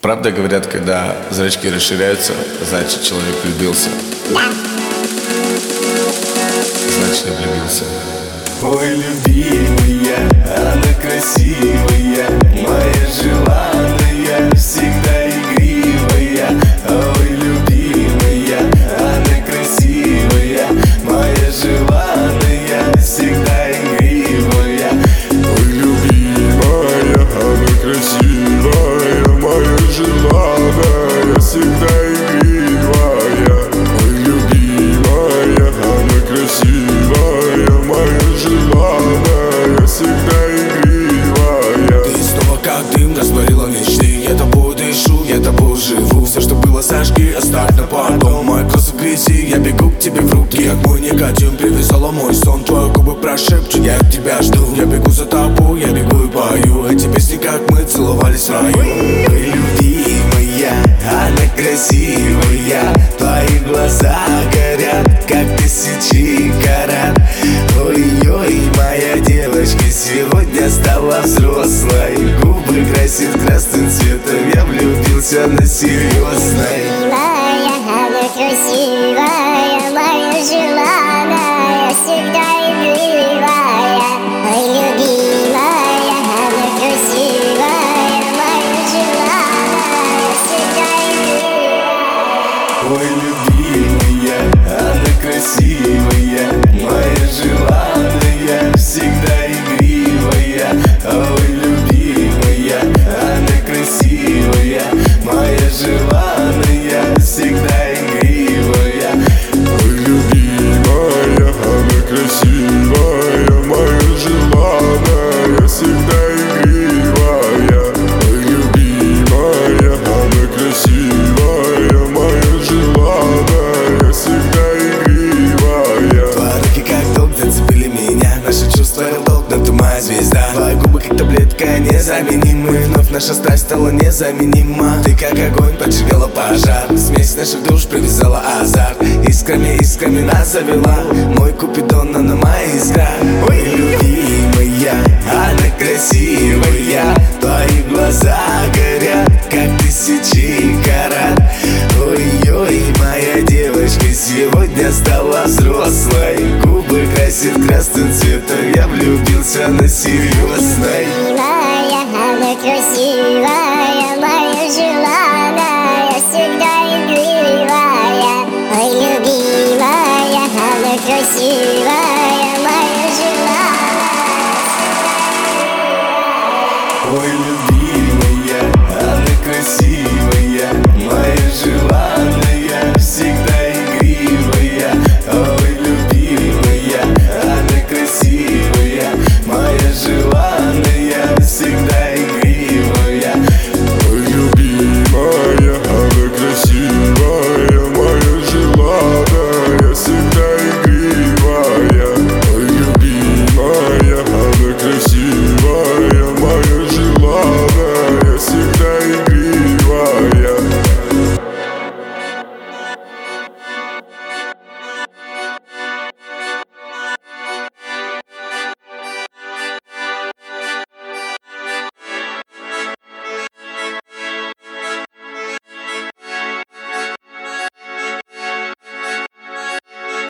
Правда говорят, когда зрачки расширяются, значит человек влюбился? Да. Значит я влюбился. Ой, любимая, она красивая, моя желанная, всегда игривая. Ой, любимая, она красивая, моя желанная, всегда игривая. Ой, любимая, она красивая, моя желанная, всегда игривая. Ой, любимая, она красивая, моя желанная, всегда игривая. Ты снова как дым растворила мечты. Я тобой дышу, я тобой живу. Все, что было, сожги, оставь на потом. Мой кросс в грязи, я бегу к тебе в руки. Как мой никотин привязала мой сон. Твои губы прошепчут, я тебя жду. Я бегу за тобой, я бегу и пою эти песни, как мы целовались в раю. Ой, любимая, она красивая, твои глаза горят, как тысячи карат. Ой-ой, моя девочка сегодня стала взрослой. Губы красит красным цветом, я влюбился на серьезной. Милая, она красивая, моя желанная, всегда игривая. Ой, любимая, она красивая, моя желанная, всегда игривая. Ой, любимая, она красивая, моя желанная, всегда игривая. Ой, любимая, она красивая, моя желанная, всегда игривая. Ой, любимая, она красивая, моя желанная, всегда игривая. Ой, любимая, она красивая, моя желанная, всегда игривая. Твои руки как ток зацепили меня, наши чувства долг, но ты моя звезда. Твои губы как таблетка незаменимы, вновь наша страсть стала незаменима. Ты как огонь поджигала пожар, смесь наших душ привязала азарт. Искрами нас завела, мой купидон, она моя искра. Ой, любимая, она красивая, твои глаза горят, как тысячи карат. Ой-ой, моя девочка сегодня стала взрослой. Губы красит красным цветом, я влюбился на серьезной.